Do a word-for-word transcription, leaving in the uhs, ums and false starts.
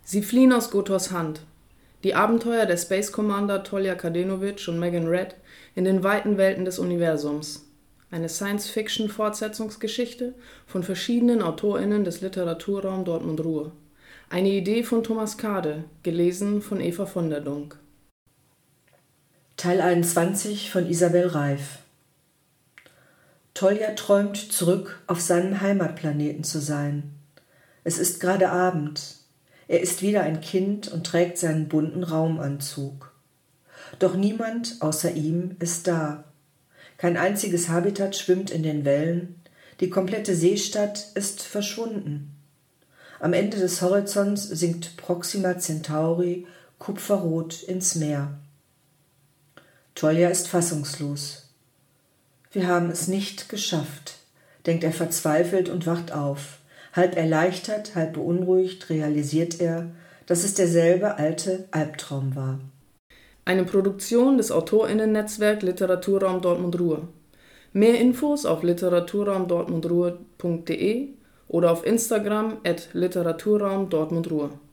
Sie fliehen aus Gothors Hand. Die Abenteuer der Space Commander Tolja Kadenovic und Megan Red in den weiten Welten des Universums. Eine Science-Fiction-Fortsetzungsgeschichte von verschiedenen AutorInnen des Literaturraum Dortmund-Ruhr. Eine Idee von Thomas Kade, gelesen von Eva von der Donk. Teil einundzwanzig von Isabel Reif. Tolja träumt, zurück auf seinem Heimatplaneten zu sein. Es ist gerade Abend. Er ist wieder ein Kind und trägt seinen bunten Raumanzug. Doch niemand außer ihm ist da. Kein einziges Habitat schwimmt in den Wellen. Die komplette Seestadt ist verschwunden. Am Ende des Horizonts sinkt Proxima Centauri kupferrot ins Meer. Tolja ist fassungslos. Wir haben es nicht geschafft, denkt er verzweifelt und wacht auf. Halb erleichtert, halb beunruhigt realisiert er, dass es derselbe alte Albtraum war. Eine Produktion des AutorInnen-Netzwerk Literaturraum Dortmund-Ruhr. Mehr Infos auf literaturraum dortmundruhr punkt de oder auf Instagram at literaturraum dortmundruhr.